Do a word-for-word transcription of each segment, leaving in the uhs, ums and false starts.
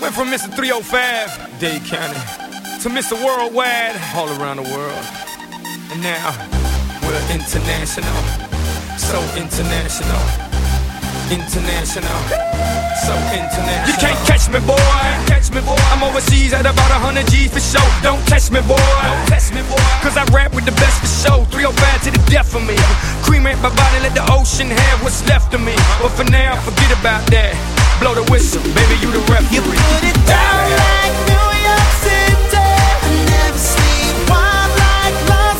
Went from Mister three oh five, Dade County, to Mister Worldwide, all around the world. And now, we're international, so international, international, so international. You can't catch me, boy, catch me, boy. I'm overseas at about one hundred G's for show. Don't catch me, boy, don't catch me, boy. Cause I rap with the best for show. three oh five to the death of me. Cremate my body, let the ocean have what's left of me. But for now, forget about that. Blow the whistle, baby, you the referee. You put it down like New York City. I never sleep one like Los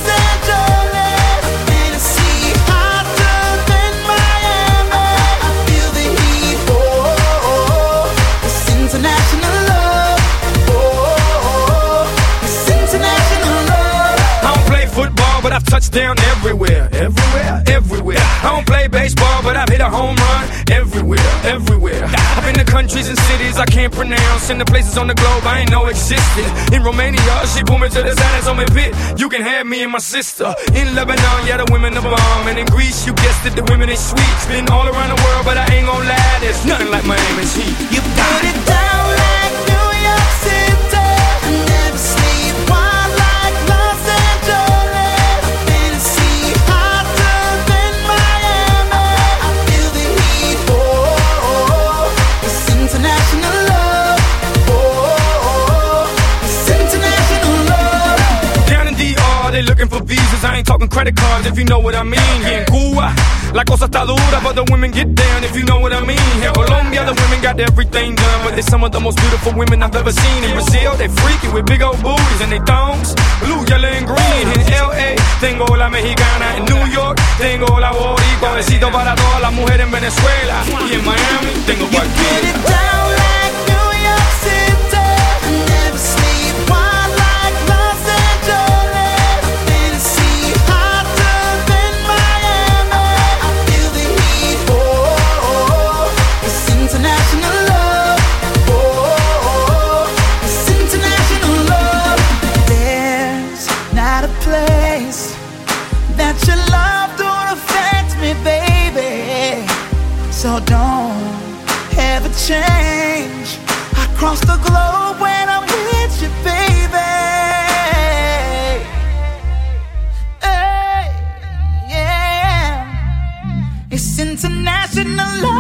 Angeles. Tennessee, hotter than Miami. I feel the heat, oh, oh, oh. It's international love, oh, oh, oh. It's international love. I don't play football, but I've touched down everywhere, everywhere, everywhere. I don't play baseball, but I've hit a home run everywhere, everywhere. I've been to countries and cities I can't pronounce, and the places on the globe I ain't know existed. In Romania, she pulled me to the side and told me, "Pit, you can have me and my sister." In Lebanon, yeah, the women are bomb, and in Greece, you guessed it, the women ain't sweet. Been all around the world, but I ain't gon' lie, there's nothing like Miami's heat. You put it down like New York City. I never sleep one like Los Angeles. Tennessee, hotter than Miami. I feel the heat, oh, oh, oh. It's international love, oh, oh, oh. It's international love. Down in D R, they looking for visas. I ain't talking credit cards, if you know what I mean. Here in Cuba, la cosa está dura, but the women get down, if you know what I mean. Here in Colombia, the women got everything done, but they're some of the most beautiful women I've ever seen. In Brazil, they freaky with big old booties and they thongs, blue, yellow, and green. In L A, tengo la mexicana. In New York, tengo la boricua. Besito para todas las mujeres en Venezuela. Y en Miami, tengo Put cualquiera. it down like New York City. I never sleep one like Los Angeles. Tennessee, hotter than Miami. I feel the heat, oh, oh, oh. It's international love, oh, oh, oh. It's international love. There's not a place that your love don't affect me, baby. So don't ever change. I cross the globe when I'm with you, baby. Hey, yeah. It's international love.